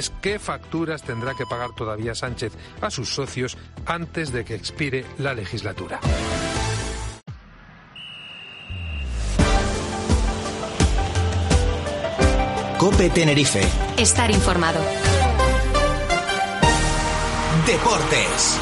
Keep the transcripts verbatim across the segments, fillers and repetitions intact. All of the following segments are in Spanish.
¿Qué facturas tendrá que pagar todavía Sánchez a sus socios antes de que expire la legislatura? COPE Tenerife. Estar informado. Deportes.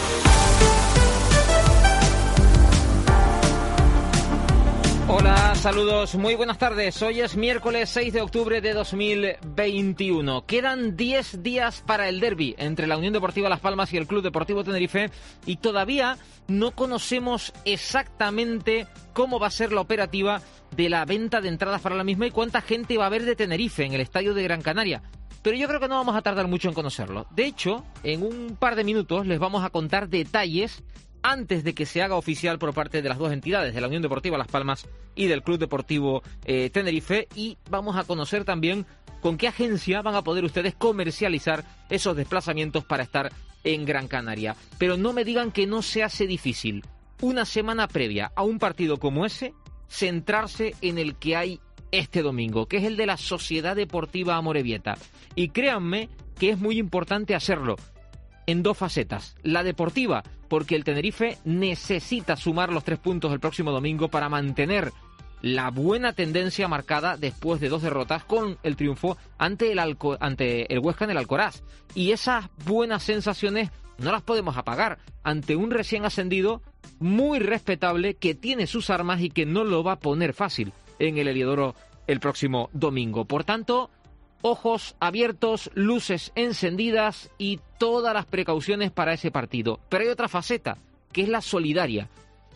Hola, saludos, muy buenas tardes. Hoy es miércoles seis de octubre de dos mil veintiuno. Quedan diez días para el derbi entre la Unión Deportiva Las Palmas y el Club Deportivo Tenerife y todavía no conocemos exactamente cómo va a ser la operativa de la venta de entradas para la misma y cuánta gente va a haber de Tenerife en el estadio de Gran Canaria. Pero yo creo que no vamos a tardar mucho en conocerlo. De hecho, en un par de minutos les vamos a contar detalles antes de que se haga oficial por parte de las dos entidades, de la Unión Deportiva Las Palmas y del Club Deportivo eh, Tenerife, y vamos a conocer también con qué agencia van a poder ustedes comercializar esos desplazamientos para estar en Gran Canaria. Pero no me digan que no se hace difícil, una semana previa a un partido como ese, centrarse en el que hay este domingo, que es el de la Sociedad Deportiva Amorebieta. Y créanme que es muy importante hacerlo en dos facetas. La deportiva, porque el Tenerife necesita sumar los tres puntos el próximo domingo para mantener la buena tendencia marcada después de dos derrotas con el triunfo ante el, Alco- ante el Huesca en el Alcoraz. Y esas buenas sensaciones no las podemos apagar ante un recién ascendido muy respetable que tiene sus armas y que no lo va a poner fácil en el Heliodoro el próximo domingo. Por tanto, ojos abiertos, luces encendidas y todas las precauciones para ese partido. Pero hay otra faceta, que es la solidaria.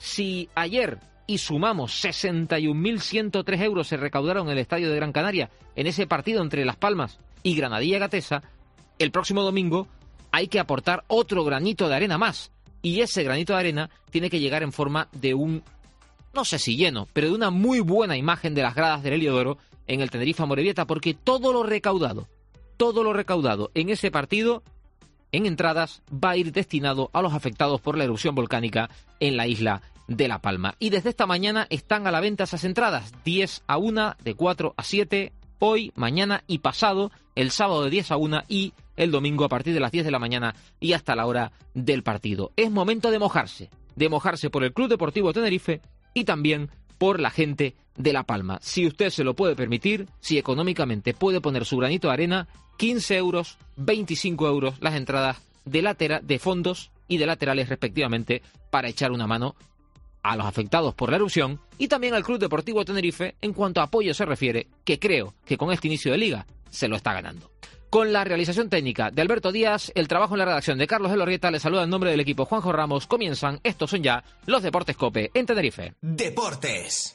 Si ayer y sumamos sesenta y un mil ciento tres euros se recaudaron en el estadio de Gran Canaria en ese partido entre Las Palmas y Granadilla Gatesa, el próximo domingo hay que aportar otro granito de arena más. Y ese granito de arena tiene que llegar en forma de un, no sé si lleno, pero de una muy buena imagen de las gradas del Heliodoro en el Tenerife Amorebieta, porque todo lo recaudado, todo lo recaudado en ese partido, en entradas, va a ir destinado a los afectados por la erupción volcánica en la isla de La Palma. Y desde esta mañana están a la venta esas entradas, diez a una, de cuatro a siete, hoy, mañana y pasado, el sábado de diez a una y el domingo a partir de las diez de la mañana y hasta la hora del partido. Es momento de mojarse, de mojarse por el Club Deportivo Tenerife y también por la gente de La Palma. Si usted se lo puede permitir, si económicamente puede poner su granito de arena, quince euros, veinticinco euros las entradas de, latera, de fondos y de laterales respectivamente para echar una mano a los afectados por la erupción y también al Club Deportivo Tenerife en cuanto a apoyo se refiere, que creo que con este inicio de liga se lo está ganando. Con la realización técnica de Alberto Díaz, el trabajo en la redacción de Carlos Elorrieta, le saluda en nombre del equipo Juanjo Ramos. Comienzan, estos son ya los Deportes COPE en Tenerife. Deportes.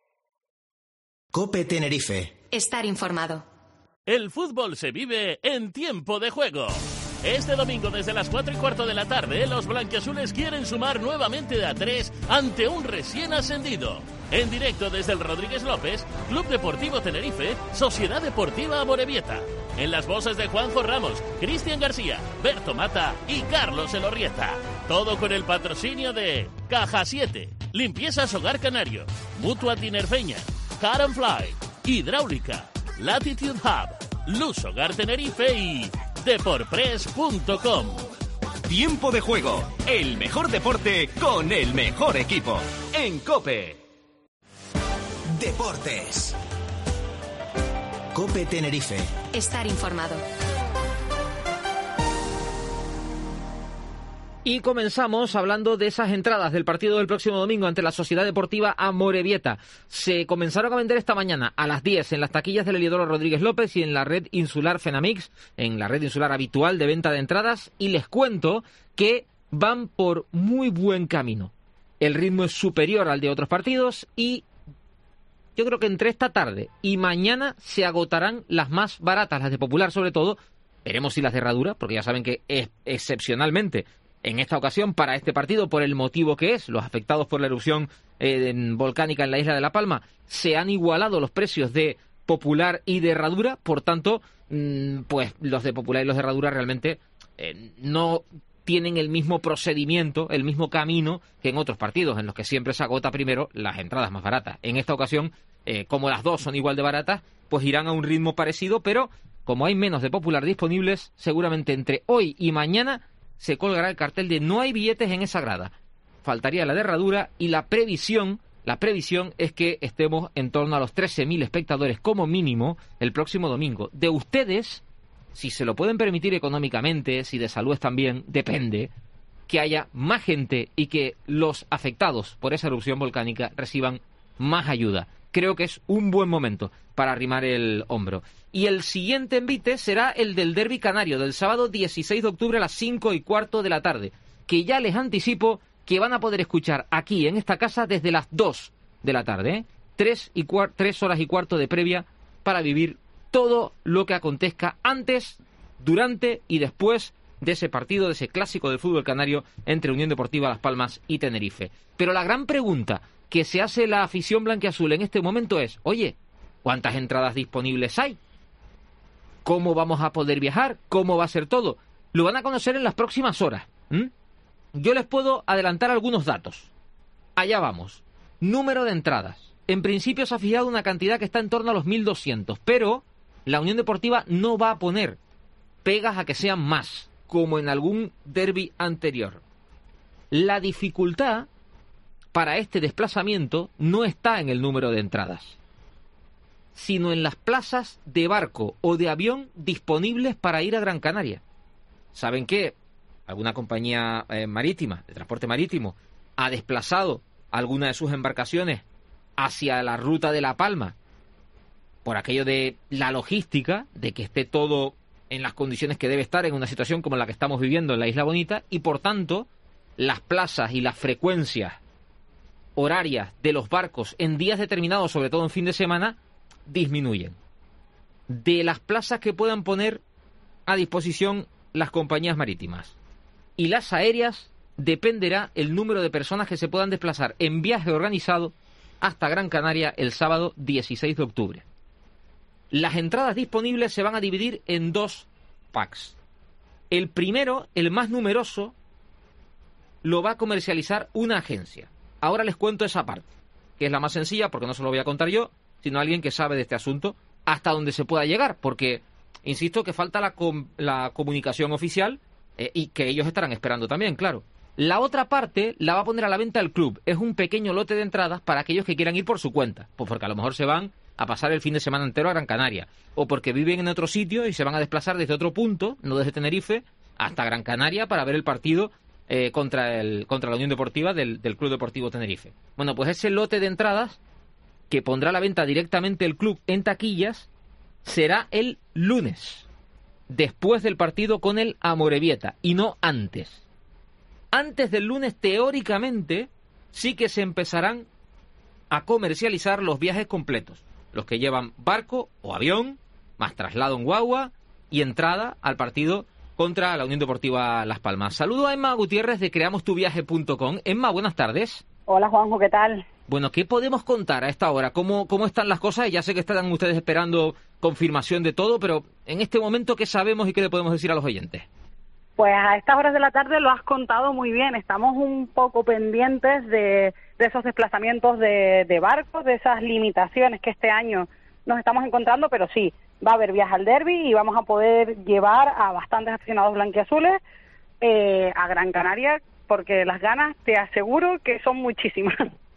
COPE Tenerife. Estar informado. El fútbol se vive en tiempo de juego. Este domingo desde las cuatro y cuarto de la tarde, los blanquiazules quieren sumar nuevamente de a tres ante un recién ascendido. En directo desde el Rodríguez López, Club Deportivo Tenerife, Sociedad Deportiva Amorebieta. En las voces de Juanjo Ramos, Cristian García, Berto Mata y Carlos Elorrieta. Todo con el patrocinio de Caja siete, Limpiezas Hogar Canario, Mutua Tinerfeña, Car and Fly, Hidráulica, Latitude Hub, Luz Hogar Tenerife y Deporpress punto com. Tiempo de juego, el mejor deporte con el mejor equipo. En COPE. Deportes. COPE Tenerife. Estar informado. Y comenzamos hablando de esas entradas del partido del próximo domingo ante la Sociedad Deportiva Amorebieta. Se comenzaron a vender esta mañana a las diez en las taquillas del Heliodoro Rodríguez López y en la red insular Fenamix, en la red insular habitual de venta de entradas, y les cuento que van por muy buen camino. El ritmo es superior al de otros partidos y yo creo que entre esta tarde y mañana se agotarán las más baratas, las de Popular sobre todo. Veremos si las de Herradura, porque ya saben que es excepcionalmente en esta ocasión para este partido, por el motivo que es, los afectados por la erupción eh, volcánica en la isla de La Palma, se han igualado los precios de Popular y de Herradura, por tanto, mmm, pues los de Popular y los de Herradura realmente eh, no tienen el mismo procedimiento, el mismo camino que en otros partidos, en los que siempre se agota primero las entradas más baratas. En esta ocasión, eh, como las dos son igual de baratas, pues irán a un ritmo parecido, pero como hay menos de Popular disponibles, seguramente entre hoy y mañana se colgará el cartel de no hay billetes en esa grada. Faltaría la de Herradura y la previsión, la previsión es que estemos en torno a los trece mil espectadores como mínimo el próximo domingo. De ustedes, si se lo pueden permitir económicamente, si de salud están bien, depende, que haya más gente y que los afectados por esa erupción volcánica reciban más ayuda. Creo que es un buen momento para arrimar el hombro. Y el siguiente envite será el del Derbi Canario, del sábado dieciséis de octubre a las cinco y cuarto de la tarde, que ya les anticipo que van a poder escuchar aquí en esta casa desde las dos de la tarde, ¿eh? Tres, y cuar- tres horas y cuarto de previa para vivir todo lo que acontezca antes, durante y después de ese partido, de ese clásico del fútbol canario entre Unión Deportiva Las Palmas y Tenerife. Pero la gran pregunta que se hace la afición blanquiazul en este momento es, oye, ¿cuántas entradas disponibles hay? ¿Cómo vamos a poder viajar? ¿Cómo va a ser todo? Lo van a conocer en las próximas horas. ¿Mm? Yo les puedo adelantar algunos datos. Allá vamos. Número de entradas. En principio se ha fijado una cantidad que está en torno a los mil doscientos, pero la Unión Deportiva no va a poner pegas a que sean más, como en algún derbi anterior. La dificultad para este desplazamiento no está en el número de entradas, sino en las plazas de barco o de avión disponibles para ir a Gran Canaria. ¿Saben qué? Alguna compañía eh, marítima, de transporte marítimo, ha desplazado alguna de sus embarcaciones hacia la ruta de La Palma por aquello de la logística, de que esté todo en las condiciones que debe estar en una situación como la que estamos viviendo en la Isla Bonita, y por tanto las plazas y las frecuencias horarias de los barcos en días determinados, sobre todo en fin de semana, disminuyen. De las plazas que puedan poner a disposición las compañías marítimas y las aéreas dependerá el número de personas que se puedan desplazar en viaje organizado hasta Gran Canaria el sábado dieciséis de octubre. Las entradas disponibles se van a dividir en dos packs. El primero, el más numeroso, lo va a comercializar una agencia. Ahora les cuento esa parte, que es la más sencilla porque no se lo voy a contar yo, sino alguien que sabe de este asunto, hasta donde se pueda llegar, porque insisto que falta la, com- la comunicación oficial eh, y que ellos estarán esperando también, claro. La otra parte la va a poner a la venta el club. Es un pequeño lote de entradas para aquellos que quieran ir por su cuenta, pues porque a lo mejor se van a pasar el fin de semana entero a Gran Canaria, o porque viven en otro sitio y se van a desplazar desde otro punto, no desde Tenerife, hasta Gran Canaria para ver el partido eh, contra el contra la Unión Deportiva del, del Club Deportivo Tenerife. Bueno, pues ese lote de entradas que pondrá a la venta directamente el club en taquillas será el lunes, después del partido con el Amorebieta, y no antes. Antes del lunes, teóricamente, sí que se empezarán a comercializar los viajes completos, los que llevan barco o avión, más traslado en guagua y entrada al partido contra la Unión Deportiva Las Palmas. Saludo a Emma Gutiérrez de creamos tu viaje punto com. Emma, buenas tardes. Hola Juanjo, ¿qué tal? Bueno, ¿qué podemos contar a esta hora? ¿Cómo, cómo están las cosas? Ya sé que están ustedes esperando confirmación de todo, pero en este momento, ¿qué sabemos y qué le podemos decir a los oyentes? Pues a estas horas de la tarde lo has contado muy bien. Estamos un poco pendientes de, de esos desplazamientos de, de barcos, de esas limitaciones que este año nos estamos encontrando, pero sí, va a haber viaje al derbi y vamos a poder llevar a bastantes aficionados blanquiazules eh, a Gran Canaria, porque las ganas te aseguro que son muchísimas.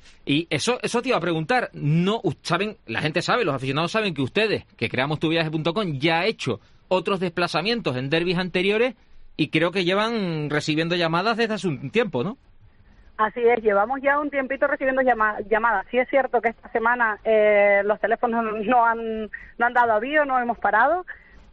Y eso eso te iba a preguntar, no saben, la gente sabe, los aficionados saben que ustedes, que creamos tu viaje punto com, ya ha hecho otros desplazamientos en derbis anteriores y creo que llevan recibiendo llamadas desde hace un tiempo, ¿no? Así es, llevamos ya un tiempito recibiendo llama, llamadas. Sí es cierto que esta semana eh, los teléfonos no han, no han dado avío, no hemos parado,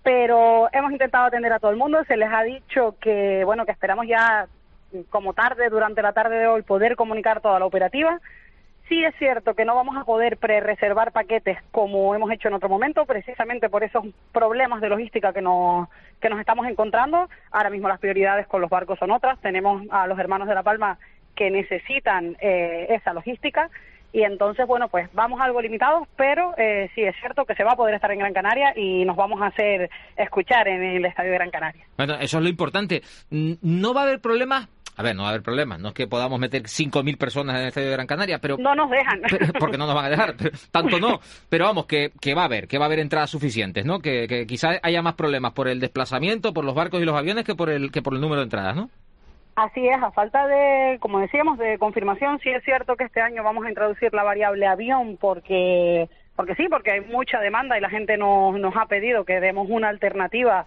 pero hemos intentado atender a todo el mundo. Se les ha dicho que, bueno, que esperamos ya como tarde, durante la tarde de hoy, poder comunicar toda la operativa. Sí es cierto que no vamos a poder pre-reservar paquetes como hemos hecho en otro momento, precisamente por esos problemas de logística que nos, que nos estamos encontrando. Ahora mismo las prioridades con los barcos son otras. Tenemos a los hermanos de La Palma que necesitan eh, esa logística y entonces, bueno, pues vamos algo limitados, pero eh, sí es cierto que se va a poder estar en Gran Canaria y nos vamos a hacer escuchar en el Estadio de Gran Canaria. Bueno, eso es lo importante. No va a haber problemas A ver, no va a haber problemas. No es que podamos meter cinco mil personas en el estadio de Gran Canaria, pero... No nos dejan. Pero, porque no nos van a dejar. Pero, tanto no. Pero vamos, que, que va a haber, que va a haber entradas suficientes, ¿no? Que, que quizás haya más problemas por el desplazamiento, por los barcos y los aviones, que por el que por el número de entradas, ¿no? Así es, a falta de, como decíamos, de confirmación, sí es cierto que este año vamos a introducir la variable avión porque, porque sí, porque hay mucha demanda y la gente nos, nos ha pedido que demos una alternativa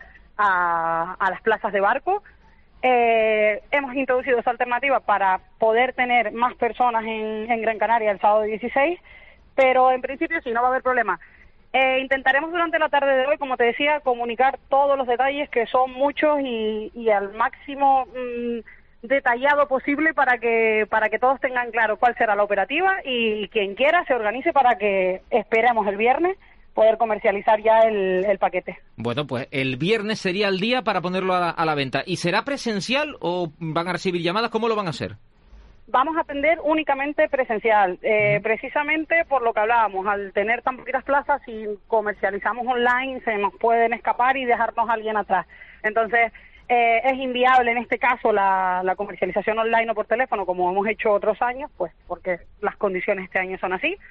a, a las plazas de barco. Eh, hemos introducido esa alternativa para poder tener más personas en, en Gran Canaria el sábado dieciséis, pero en principio sí, no va a haber problema. Eh, intentaremos durante la tarde de hoy, como te decía, comunicar todos los detalles, que son muchos, y, y al máximo mmm, detallado posible para que para que todos tengan claro cuál será la operativa, y quien quiera se organice para que esperemos el viernes poder comercializar ya el, el paquete. Bueno, pues el viernes sería el día para ponerlo a la, a la venta. ¿Y será presencial o van a recibir llamadas? ¿Cómo lo van a hacer? Vamos a atender únicamente presencial, eh, uh-huh. precisamente por lo que hablábamos, al tener tan poquitas plazas, si comercializamos online se nos pueden escapar y dejarnos a alguien atrás. Entonces, eh, es inviable en este caso la, la comercialización online o por teléfono, como hemos hecho otros años, pues porque las condiciones este año son así.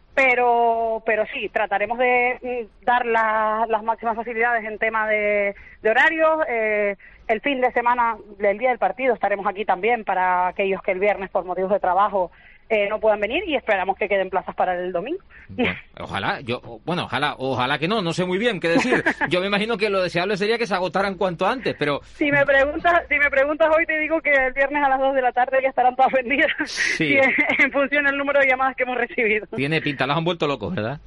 Pero pero sí, trataremos de dar la, las máximas facilidades en tema de, de horarios. Eh, el fin de semana del día del partido estaremos aquí también para aquellos que el viernes por motivos de trabajo eh, no puedan venir, y esperamos que queden plazas para el domingo. Bueno, ojalá, yo, bueno, ojalá, ojalá que no, no sé muy bien qué decir. Yo me imagino que lo deseable sería que se agotaran cuanto antes, pero... Si me preguntas, si me preguntas hoy, te digo que el viernes a las dos de la tarde ya estarán todas vendidas, sí. en, en función del número de llamadas que hemos recibido. Tiene pinta, los han vuelto locos, ¿verdad?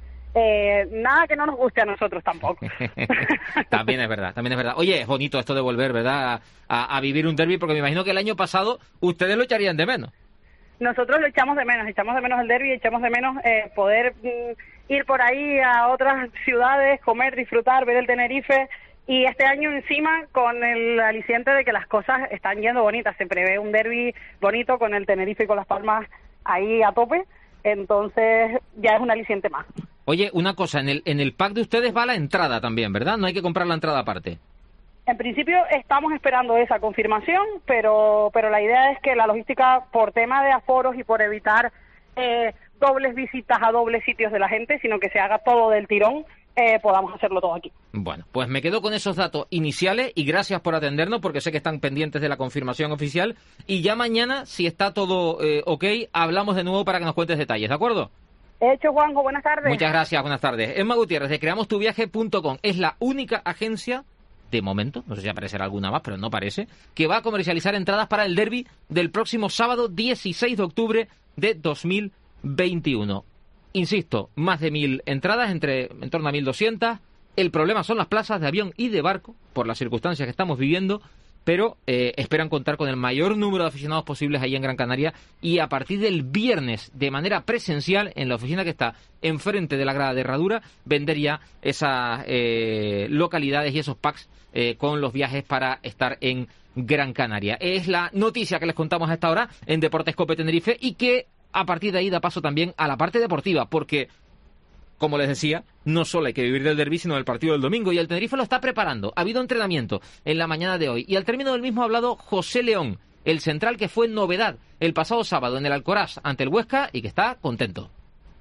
Eh, nada que no nos guste a nosotros tampoco. También es verdad, también es verdad. Oye, es bonito esto de volver, ¿verdad?, a, a vivir un derbi, porque me imagino que el año pasado ustedes lo echarían de menos. Nosotros lo echamos de menos, echamos de menos el derbi, echamos de menos eh, poder mm, ir por ahí a otras ciudades, comer, disfrutar, ver el Tenerife, y este año encima con el aliciente de que las cosas están yendo bonitas, se prevé un derbi bonito con el Tenerife y con Las Palmas ahí a tope, entonces ya es un aliciente más. Oye, una cosa, en el, en el pack de ustedes va la entrada también, ¿verdad? No hay que comprar la entrada aparte. En principio estamos esperando esa confirmación, pero pero la idea es que la logística, por tema de aforos y por evitar eh, dobles visitas a dobles sitios de la gente, sino que se haga todo del tirón, eh, podamos hacerlo todo aquí. Bueno, pues me quedo con esos datos iniciales y gracias por atendernos, porque sé que están pendientes de la confirmación oficial, y ya mañana, si está todo eh, ok, hablamos de nuevo para que nos cuentes detalles, ¿de acuerdo? Hecho, Juanjo, buenas tardes. Muchas gracias, buenas tardes. Emma Gutiérrez, de creamos tu viaje punto com, es la única agencia, de momento, no sé si aparecerá alguna más, pero no parece, que va a comercializar entradas para el derbi del próximo sábado dieciséis de octubre de dos mil veintiuno. Insisto, más de mil entradas, entre en torno a mil doscientas. El problema son las plazas de avión y de barco, por las circunstancias que estamos viviendo, pero eh, esperan contar con el mayor número de aficionados posibles ahí en Gran Canaria, y a partir del viernes, de manera presencial, en la oficina que está enfrente de la grada de Herradura, vender ya esas eh, localidades y esos packs eh, con los viajes para estar en Gran Canaria. Es la noticia que les contamos a esta hora en Deportes Cope Tenerife, y que a partir de ahí da paso también a la parte deportiva, porque, como les decía, no solo hay que vivir del derbi, sino del partido del domingo, y el Tenerife lo está preparando. Ha habido entrenamiento en la mañana de hoy, y al término del mismo ha hablado José León, el central que fue novedad el pasado sábado en el Alcoraz ante el Huesca, y que está contento.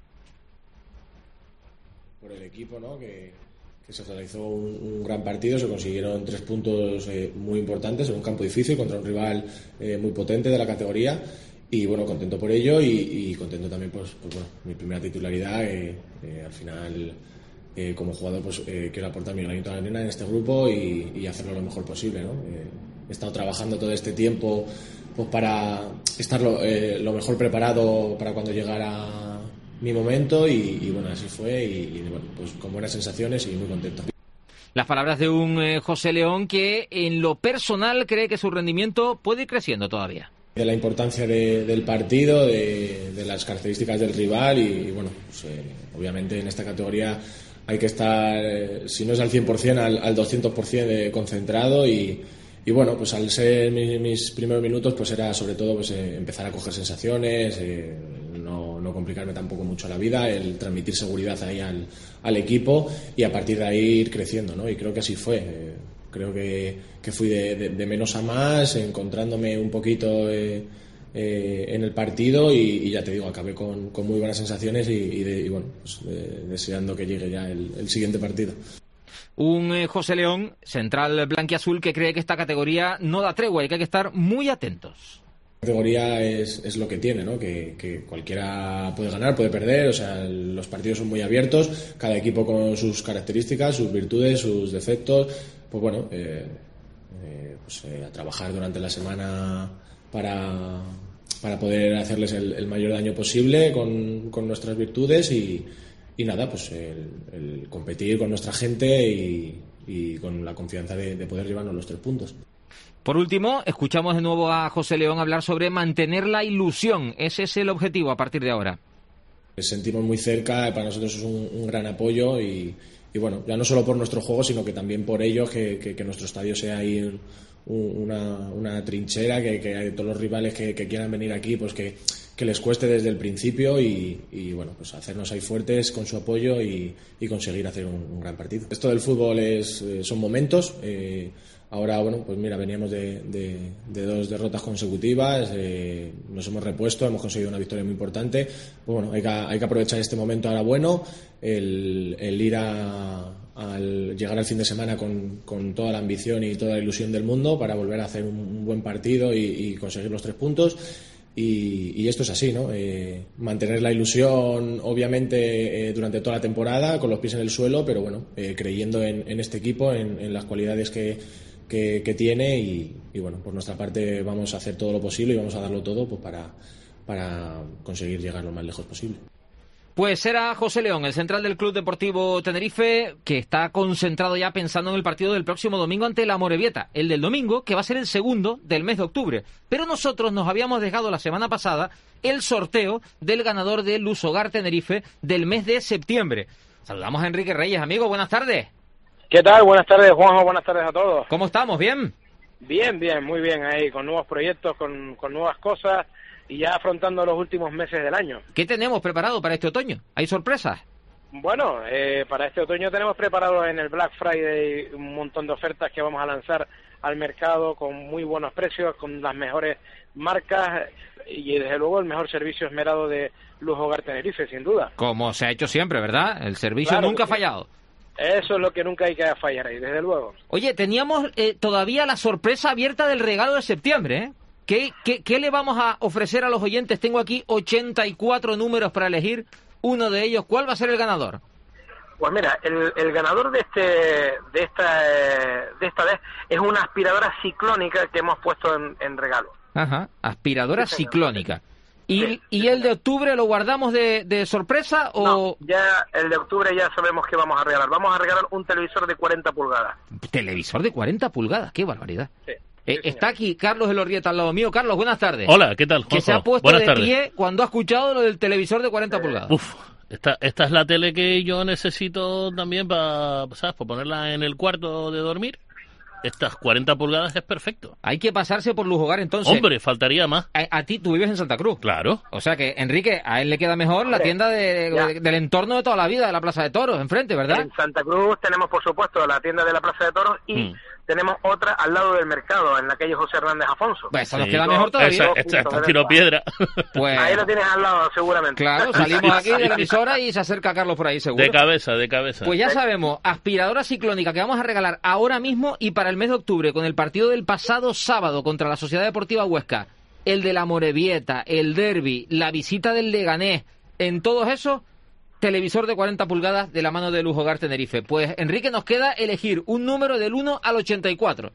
Por el equipo, ¿no?, que, que se realizó un, un gran partido, se consiguieron tres puntos eh, muy importantes en un campo difícil contra un rival eh, muy potente de la categoría. Y bueno, contento por ello, y, y contento también, pues, pues bueno, mi primera titularidad, eh, eh, al final eh, como jugador pues eh, quiero aportar mi granito de arena en este grupo y, y hacerlo lo mejor posible, ¿no? Eh, he estado trabajando todo este tiempo pues para estar lo, eh, lo mejor preparado para cuando llegara mi momento, y, y bueno, así fue, y, y bueno, pues con buenas sensaciones y muy contento. Las palabras de un eh, José León que en lo personal cree que su rendimiento puede ir creciendo todavía. De la importancia de, del partido, de, de las características del rival, y, y bueno, pues, eh, obviamente en esta categoría hay que estar, eh, si no es al cien por ciento, al, al doscientos por ciento de concentrado, y, y bueno, pues al ser mi, mis primeros minutos, pues era sobre todo pues eh, empezar a coger sensaciones, eh, no, no complicarme tampoco mucho la vida, el transmitir seguridad ahí al, al equipo, y a partir de ahí ir creciendo, ¿no? Y creo que así fue. Eh, creo que, que fui de, de, de menos a más, encontrándome un poquito eh, eh, en el partido y, y ya te digo, acabé con, con muy buenas sensaciones y, y, de, y bueno, pues, de, deseando que llegue ya el, el siguiente partido. Un eh, José León, central blanquiazul, que cree que esta categoría no da tregua y que hay que estar muy atentos. La categoría es, es lo que tiene, ¿no? Que, que cualquiera puede ganar, puede perder, o sea, los partidos son muy abiertos, cada equipo con sus características, sus virtudes, sus defectos, pues bueno, eh, eh, pues, eh, a trabajar durante la semana para, para poder hacerles el, el mayor daño posible con, con nuestras virtudes y, y nada, pues el, el competir con nuestra gente y, y con la confianza de, de poder llevarnos los tres puntos. Por último, escuchamos de nuevo a José León hablar sobre mantener la ilusión. Ese es el objetivo a partir de ahora. Les sentimos muy cerca, para nosotros es un, un gran apoyo y, y bueno, ya no solo por nuestro juego, sino que también por ellos, que, que, que nuestro estadio sea ahí un, una, una trinchera, que, que hay todos los rivales que, que quieran venir aquí, pues que, que les cueste desde el principio y, y bueno, pues hacernos ahí fuertes con su apoyo y, y conseguir hacer un, un gran partido. Esto del fútbol es, son momentos. Eh, Ahora, bueno, pues mira, veníamos de, de, de dos derrotas consecutivas, eh, nos hemos repuesto, hemos conseguido una victoria muy importante. Pues bueno, hay que, hay que aprovechar este momento ahora bueno, el, el ir a al llegar al fin de semana con, con toda la ambición y toda la ilusión del mundo para volver a hacer un, un buen partido y, y conseguir los tres puntos. Y, y esto es así, ¿no? Eh, mantener la ilusión, obviamente, eh, durante toda la temporada, con los pies en el suelo, pero bueno, eh, creyendo en, en este equipo, en, en las cualidades que Que, que tiene y, y bueno, por nuestra parte vamos a hacer todo lo posible y vamos a darlo todo pues para, para conseguir llegar lo más lejos posible. Pues era José León, el central del Club Deportivo Tenerife, que está concentrado ya pensando en el partido del próximo domingo ante la Amorebieta, el del domingo, que va a ser el segundo del mes de octubre. Pero nosotros nos habíamos dejado la semana pasada el sorteo del ganador del Lusogar Tenerife del mes de septiembre. Saludamos a Enrique Reyes, amigo, buenas tardes. ¿Qué tal? Buenas tardes, Juanjo, buenas tardes a todos. ¿Cómo estamos? ¿Bien? Bien, bien, muy bien ahí, con nuevos proyectos, con, con nuevas cosas y ya afrontando los últimos meses del año. ¿Qué tenemos preparado para este otoño? ¿Hay sorpresas? Bueno, eh, para este otoño tenemos preparado en el Black Friday un montón de ofertas que vamos a lanzar al mercado con muy buenos precios, con las mejores marcas y desde luego el mejor servicio esmerado de Lusogar Tenerife, sin duda. Como se ha hecho siempre, ¿verdad? El servicio claro, nunca ha sí. fallado. Eso es lo que nunca hay que fallar ahí, desde luego. Oye, teníamos eh, todavía la sorpresa abierta del regalo de septiembre, ¿eh? ¿Qué, qué, ¿Qué le vamos a ofrecer a los oyentes? Tengo aquí ochenta y cuatro números para elegir uno de ellos. ¿Cuál va a ser el ganador? Pues mira, el, el ganador de este de esta de esta vez es una aspiradora ciclónica que hemos puesto en, en regalo. Ajá, aspiradora sí, ciclónica. ¿Y, sí, ¿y sí, el de octubre lo guardamos de, de sorpresa o...? No, ya el de octubre ya sabemos que vamos a regalar. Vamos a regalar un televisor de cuarenta pulgadas. Televisor de cuarenta pulgadas, qué barbaridad. Sí. Eh, Sí, está aquí Carlos Elorrieta al lado mío. Carlos, buenas tardes. Hola, ¿qué tal, Juanjo? Que se ha puesto Buenas de tardes. pie cuando ha escuchado lo del televisor de cuarenta pulgadas. Uf, esta, esta es la tele que yo necesito también para, ¿sabes? Para ponerla en el cuarto de dormir. Estas cuarenta pulgadas es perfecto. Hay que pasarse por Lusogar entonces. Hombre, faltaría más. A, a ti, tú vives en Santa Cruz. Claro. O sea que, Enrique, a él le queda mejor la Hombre, tienda de, de, del entorno de toda la vida, de la Plaza de Toros, enfrente, ¿verdad? En Santa Cruz tenemos, por supuesto, la tienda de la Plaza de Toros y Mm. tenemos otra al lado del mercado, en la calle José Hernández Afonso. Pues eso nos Sí. queda mejor todavía. Esa, esta, esta tiro piedra. Pues, Ahí lo tienes al lado, seguramente. claro, salimos aquí de la emisora y se acerca Carlos por ahí, seguro. De cabeza, de cabeza. Pues ya sabemos, aspiradora ciclónica que vamos a regalar ahora mismo y para el mes de octubre, con el partido del pasado sábado contra la Sociedad Deportiva Huesca, el de la Amorebieta, el derbi, la visita del Leganés, en todos esos, televisor de cuarenta pulgadas de la mano de Lusogar Tenerife. Pues, Enrique, nos queda elegir un número del uno al ochenta y cuatro.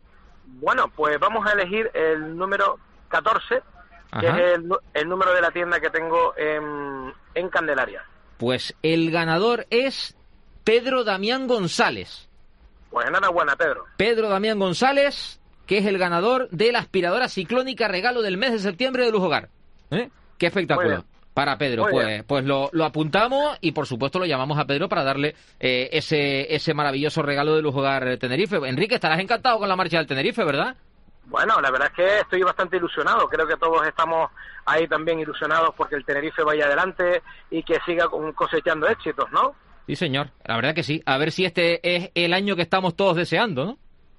Bueno, pues vamos a elegir el número catorce, que Ajá. es el, nu- el número de la tienda que tengo en, en Candelaria. Pues el ganador es Pedro Damián González. Pues enhorabuena, Pedro. Pedro Damián González, que es el ganador de la aspiradora ciclónica regalo del mes de septiembre de Lusogar. ¿Eh? Qué espectáculo Muy bien. para Pedro. Muy Pues, bien. pues lo, lo apuntamos y por supuesto lo llamamos a Pedro para darle eh, ese, ese maravilloso regalo de Lusogar Tenerife. Enrique, estarás encantado con la marcha del Tenerife, ¿verdad? Bueno, la verdad es que estoy bastante ilusionado. Creo que todos estamos ahí también ilusionados porque el Tenerife vaya adelante y que siga con- cosechando éxitos, ¿no? Sí, señor. La verdad que sí. A ver si este es el año que estamos todos deseando, ¿no?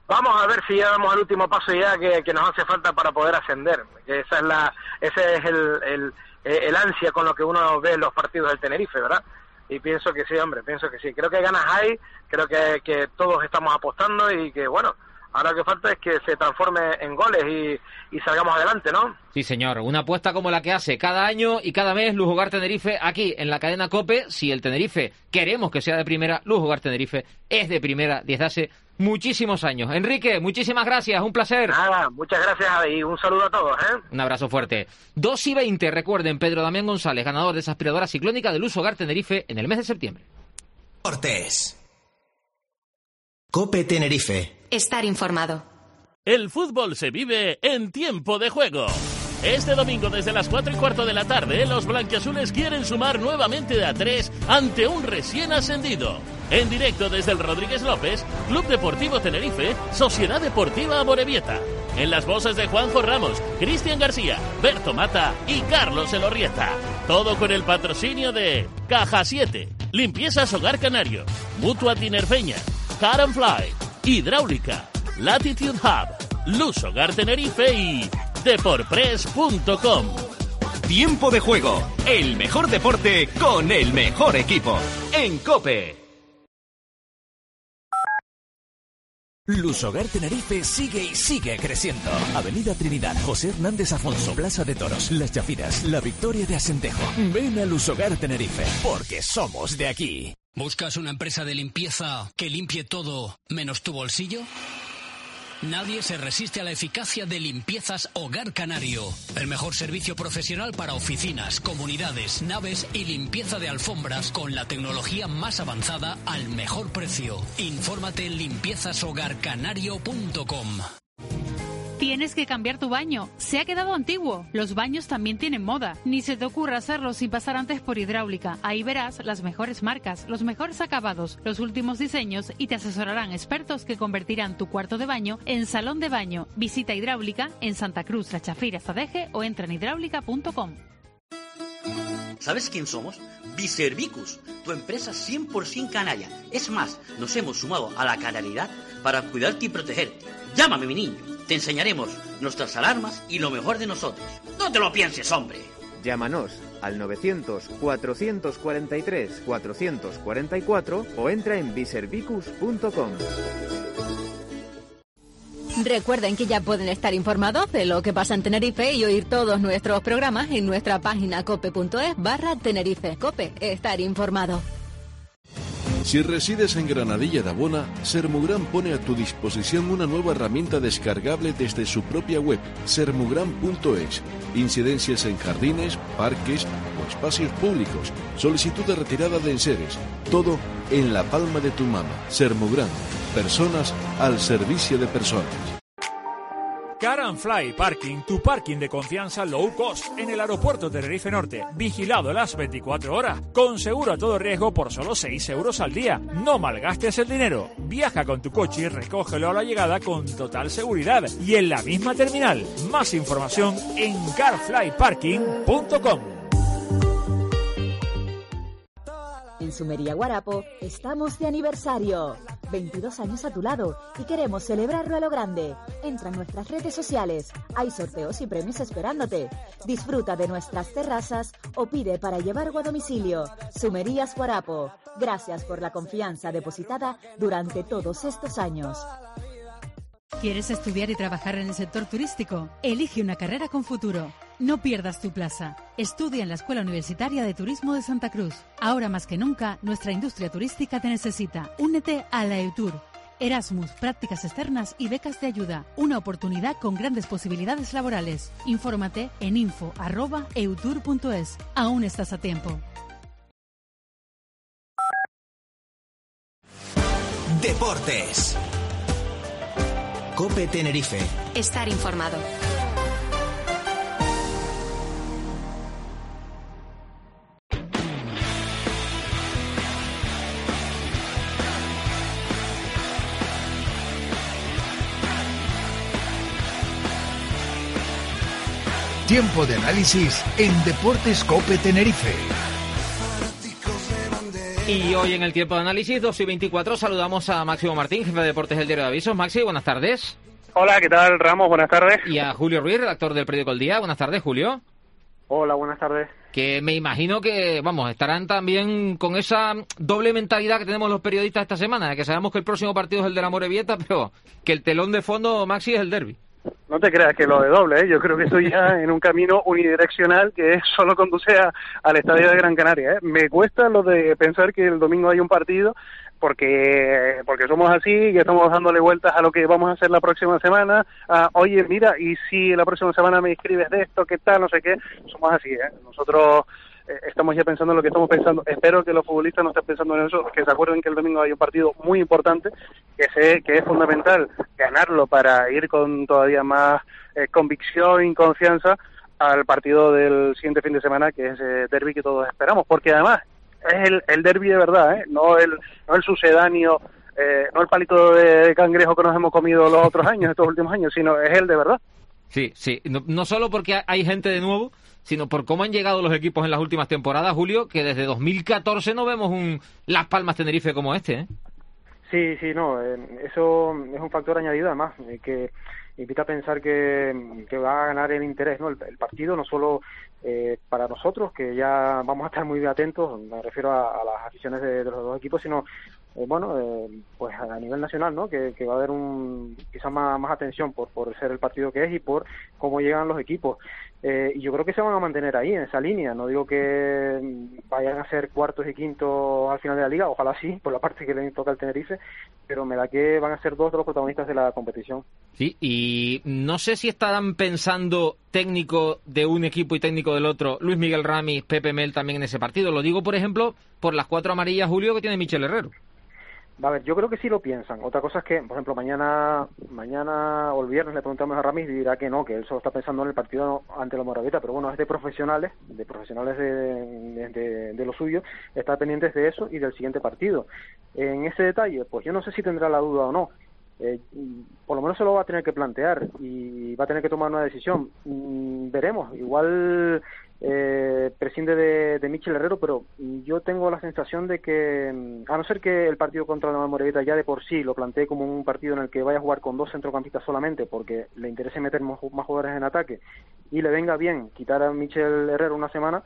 vamos a ver si ya damos el último paso ya que, que nos hace falta para poder ascender. Esa es la, ese es el, el, el ansia con lo que uno ve los partidos del Tenerife, ¿verdad? Y pienso que sí, hombre, pienso que sí. Creo que ganas hay, creo que, que todos estamos apostando y que, bueno, ahora lo que falta es que se transforme en goles y, y salgamos adelante, ¿no? Sí, señor. Una apuesta como la que hace cada año y cada mes Luis Hogar Tenerife aquí en la cadena COPE. Si el Tenerife queremos que sea de primera, Luis Hogar Tenerife es de primera desde hace muchísimos años. Enrique, muchísimas gracias. Un placer. Nada, muchas gracias y un saludo a todos, ¿eh? Un abrazo fuerte. dos y veinte, recuerden, Pedro Damián González, ganador de esa aspiradora ciclónica de Luis Hogar Tenerife en el mes de septiembre. Cortés. COPE Tenerife. Estar informado. El fútbol se vive en tiempo de juego. Este domingo desde las cuatro y cuarto de la tarde, los blanquiazules quieren sumar nuevamente de a tres ante un recién ascendido. En directo desde el Rodríguez López, Club Deportivo Tenerife, Sociedad Deportiva Amorebieta. En las voces de Juanjo Ramos, Cristian García, Berto Mata y Carlos Elorrieta. Todo con el patrocinio de Caja siete, Limpiezas Hogar Canario, Mutua Tinerfeña, Car and Fly, Hidráulica, Latitude Hub, Luz Hogar Tenerife y Deporpress punto com. Tiempo de juego, el mejor deporte con el mejor equipo. En COPE. Luz Hogar Tenerife sigue y sigue creciendo. Avenida Trinidad, José Hernández Afonso, Plaza de Toros, Las Chafiras, La Victoria de Asentejo. Ven a Luz Hogar Tenerife, porque somos de aquí. ¿Buscas una empresa de limpieza que limpie todo menos tu bolsillo? Nadie se resiste a la eficacia de Limpiezas Hogar Canario. El mejor servicio profesional para oficinas, comunidades, naves y limpieza de alfombras con la tecnología más avanzada al mejor precio. Infórmate en limpiezas hogar canario punto com. Tienes que cambiar tu baño. Se ha quedado antiguo. Los baños también tienen moda. Ni se te ocurra hacerlo sin pasar antes por Hidráulica. Ahí verás las mejores marcas, los mejores acabados, los últimos diseños y te asesorarán expertos que convertirán tu cuarto de baño en salón de baño. Visita Hidráulica en Santa Cruz, La Chafira, Sadeje o entra en hidráulica punto com. ¿Sabes quién somos? Biservicus, tu empresa cien por ciento canaria. Es más, nos hemos sumado a la canariedad para cuidarte y protegerte. Llámame, mi niño. Te enseñaremos nuestras alarmas y lo mejor de nosotros. No te lo pienses, hombre. Llámanos al novecientos, cuatrocientos cuarenta y tres, cuatrocientos cuarenta y cuatro o entra en biservicus punto com. Recuerden que ya pueden estar informados de lo que pasa en Tenerife y oír todos nuestros programas en nuestra página cope punto es barra Tenerife. COPE, estar informado. Si resides en Granadilla de Abona, Sermugran pone a tu disposición una nueva herramienta descargable desde su propia web, sermugran punto es. Incidencias en jardines, parques o espacios públicos, solicitud de retirada de enseres, todo en la palma de tu mano. Sermugran, personas al servicio de personas. Car and Fly Parking, tu parking de confianza low cost en el aeropuerto Tenerife Norte, vigilado las veinticuatro horas, con seguro a todo riesgo por solo seis euros al día. No malgastes el dinero, viaja con tu coche y recógelo a la llegada con total seguridad y en la misma terminal. Más información en car fly parking punto com. En Sumería Guarapo estamos de aniversario. veintidós años a tu lado y queremos celebrarlo a lo grande. Entra en nuestras redes sociales. Hay sorteos y premios esperándote. Disfruta de nuestras terrazas o pide para llevar a domicilio. Sumerías Guarapo. Gracias por la confianza depositada durante todos estos años. ¿Quieres estudiar y trabajar en el sector turístico? Elige una carrera con futuro. No pierdas tu plaza. Estudia en la Escuela Universitaria de Turismo de Santa Cruz. Ahora más que nunca, nuestra industria turística te necesita. Únete a la EUTUR. Erasmus, prácticas externas y becas de ayuda. Una oportunidad con grandes posibilidades laborales. Infórmate en info arroba eutur punto es. Aún estás a tiempo. Deportes. COPE Tenerife. Estar informado. Tiempo de análisis en Deportes COPE Tenerife. Y hoy en el tiempo de análisis, dos y veinticuatro, saludamos a Máximo Martín, jefe de deportes del Diario de Avisos. Maxi, buenas tardes. Hola, ¿qué tal, Ramos? Buenas tardes. Y a Julio Ruiz, redactor del periódico El Día. Buenas tardes, Julio. Hola, buenas tardes. Que me imagino que, vamos, estarán también con esa doble mentalidad que tenemos los periodistas esta semana, que sabemos que el próximo partido es el de la Amorebieta, pero que el telón de fondo, Maxi, es el derbi. No te creas que lo de doble, ¿eh? Yo creo que estoy ya en un camino unidireccional que solo conduce a, al estadio de Gran Canaria, ¿eh? Me cuesta lo de pensar que el domingo hay un partido, porque porque somos así y estamos dándole vueltas a lo que vamos a hacer la próxima semana. Ah, oye, mira, y si la próxima semana me escribes de esto, ¿qué tal? No sé qué. Somos así, ¿eh? Nosotros eh, estamos ya pensando en lo que estamos pensando. Espero que los futbolistas no estén pensando en eso, que se acuerden que el domingo hay un partido muy importante, que sé que es fundamental ganarlo para ir con todavía más eh, convicción y confianza al partido del siguiente fin de semana, que es el derbi que todos esperamos, porque además es el, el derbi de verdad, ¿eh? No el, no el sucedáneo, eh, no el palito de cangrejo que nos hemos comido los otros años, estos últimos años, sino es el de verdad. Sí, sí, no, no solo porque hay gente de nuevo, sino por cómo han llegado los equipos en las últimas temporadas, Julio, que desde dos mil catorce no vemos un Las Palmas Tenerife como este, ¿eh? Sí, sí, no, eh, eso es un factor añadido además, eh, que invita a pensar que, que va a ganar el interés, ¿no? El, el partido, no solo eh, para nosotros, que ya vamos a estar muy atentos, me refiero a, a las aficiones de, de los dos equipos, sino, eh, bueno, eh, pues a nivel nacional, ¿no? Que, que va a haber un quizás más, más atención por, por ser el partido que es y por cómo llegan los equipos. Eh, y yo creo que se van a mantener ahí, en esa línea. No digo que vayan a ser cuartos y quintos al final de la liga, ojalá sí, por la parte que le toca al Tenerife, pero me da que van a ser dos de los protagonistas de la competición. Sí, y no sé si estarán pensando técnico de un equipo y técnico del otro, Luis Miguel Ramis, Pepe Mel también en ese partido. Lo digo, por ejemplo, por las cuatro amarillas, Julio, que tiene Michel Herrero. A ver, yo creo que sí lo piensan. Otra cosa es que, por ejemplo, mañana mañana o el viernes le preguntamos a Ramis y dirá que no, que él solo está pensando en el partido ante la Morevieta, pero bueno, es de profesionales, de profesionales de, de, de, de lo suyo, está pendientes de eso y del siguiente partido. En ese detalle, pues yo no sé si tendrá la duda o no. Eh, por lo menos se lo va a tener que plantear y va a tener que tomar una decisión. Mm, veremos, igual eh, prescinde de, de Michel Herrero, pero yo tengo la sensación de que, a no ser que el partido contra la Morevieta ya de por sí lo plantee como un partido en el que vaya a jugar con dos centrocampistas solamente porque le interese meter más, más jugadores en ataque y le venga bien quitar a Michel Herrero una semana,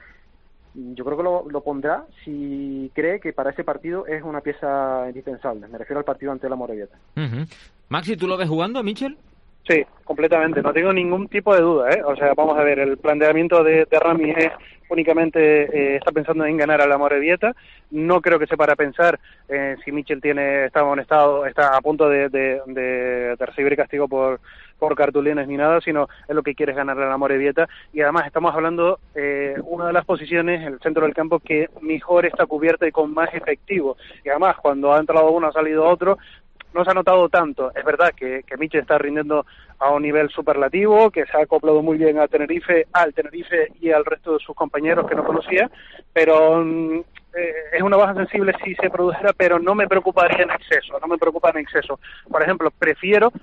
yo creo que lo, lo pondrá si cree que para ese partido es una pieza indispensable. Me refiero al partido ante la Morevieta. Uh-huh. Maxi, ¿tú lo ves jugando a Michel? Sí, completamente, no tengo ningún tipo de duda, ¿eh? O sea, vamos a ver, el planteamiento de, de Ramis es únicamente, eh, está pensando en ganar a la Morevieta. No creo que se para a pensar eh, si Michel tiene, está amonestado, está a punto de, de, de, de recibir castigo por por cartulines ni nada, sino es lo que quiere es ganar a la Morevieta. Y además estamos hablando eh, una de las posiciones, el centro del campo, que mejor está cubierta y con más efectivo. Y además, cuando ha entrado uno, ha salido otro, no se ha notado tanto. Es verdad que, que Michel está rindiendo a un nivel superlativo, que se ha acoplado muy bien a Tenerife, al Tenerife y al resto de sus compañeros que no conocía, pero mm, eh, es una baja sensible si se produjera, pero no me preocuparía en exceso, no me preocupa en exceso. Por ejemplo, prefiero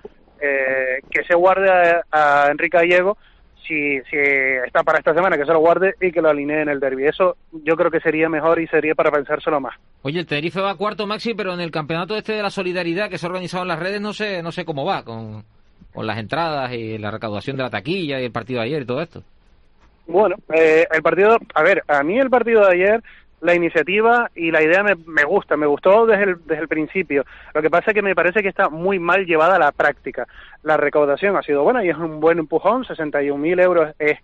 eh, que se guarde a, a Enrique Gallego, si, si está para esta semana, que se lo guarde y que lo alinee en el derbi. Eso yo creo que sería mejor y sería para pensárselo más. Oye, el Tenerife va a cuarto, Maxi, pero en el campeonato este de la solidaridad que se ha organizado en las redes no sé no sé cómo va, con, con las entradas y la recaudación de la taquilla y el partido de ayer y todo esto. Bueno, eh, el partido, a ver, a mí el partido de ayer, la iniciativa y la idea me, me gusta, me gustó desde el, desde el principio. Lo que pasa es que me parece que está muy mal llevada a la práctica. La recaudación ha sido buena y es un buen empujón, sesenta y un mil euros es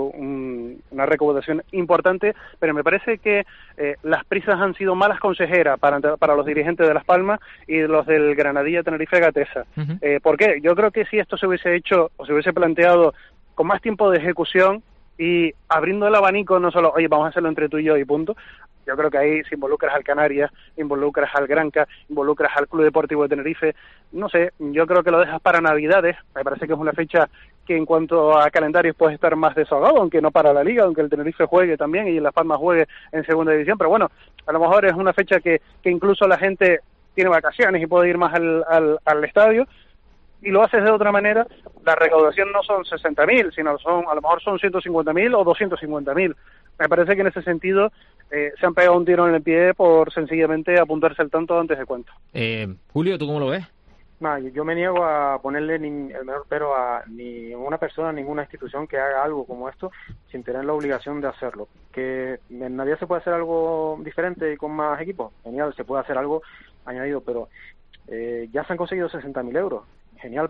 un, una recaudación importante, pero me parece que eh, las prisas han sido malas consejeras para, para los dirigentes de Las Palmas y los del Granadilla Tenerife Gatesa. Uh-huh. Eh, ¿Por qué? Yo creo que si esto se hubiese hecho o se hubiese planteado con más tiempo de ejecución, y abriendo el abanico, no solo, oye, vamos a hacerlo entre tú y yo y punto. Yo creo que ahí si involucras al Canarias, involucras al Granca, involucras al Club Deportivo de Tenerife, no sé, yo creo que lo dejas para Navidades. Me parece que es una fecha que en cuanto a calendarios puede estar más desahogado, aunque no para la Liga, aunque el Tenerife juegue también y Las Palmas juegue en segunda división, pero bueno, a lo mejor es una fecha que, que incluso la gente tiene vacaciones y puede ir más al, al, al estadio, y lo haces de otra manera. La recaudación no son sesenta mil, sino son, a lo mejor son ciento cincuenta mil o doscientos cincuenta mil. me parece que en ese sentido eh, se han pegado un tiro en el pie por sencillamente apuntarse al tanto antes de cuento. Eh, Julio, ¿tú cómo lo ves? Nah, yo me niego a ponerle ni el menor pero a ni una persona, ninguna institución que haga algo como esto sin tener la obligación de hacerlo. Que en Navidad se puede hacer algo diferente y con más equipos, genial, se puede hacer algo añadido, pero eh, ya se han conseguido sesenta mil euros, genial,